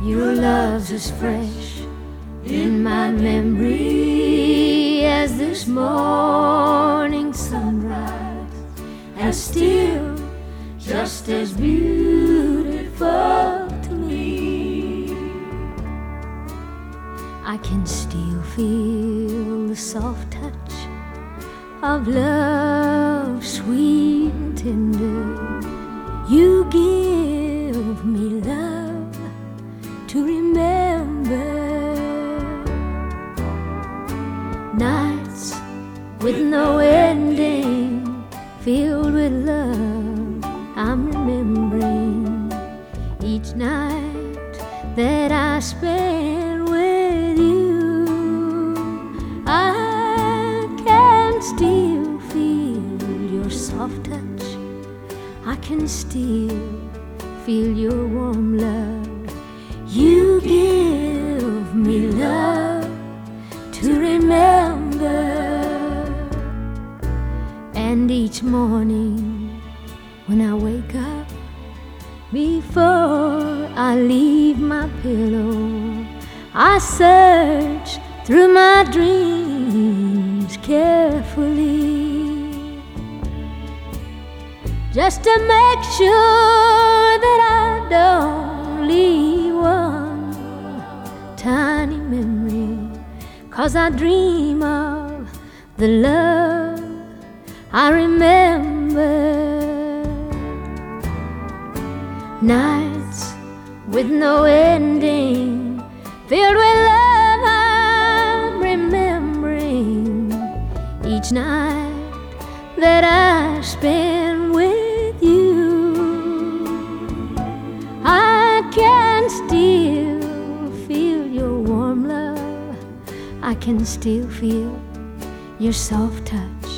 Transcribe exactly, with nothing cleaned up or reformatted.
Your love's as fresh in my memory as this morning sunrise, and still just as beautiful to me. I can still feel the soft touch of love, sweet and tender. You give me love to remember. Nights with no ending, filled with love, I'm remembering each night that I spent with you. I can still feel your soft touch, I can still feel your warm love. You give me love to remember. And each morning when I wake up, before I leave my pillow, I search through my dreams carefully, just to make sure that I don't leave one tiny memory, 'cause I dream of the love I remember. Nights with no ending, filled with love, I'm remembering each night that I spend with you. I can still feel your warm love, I can still feel your soft touch.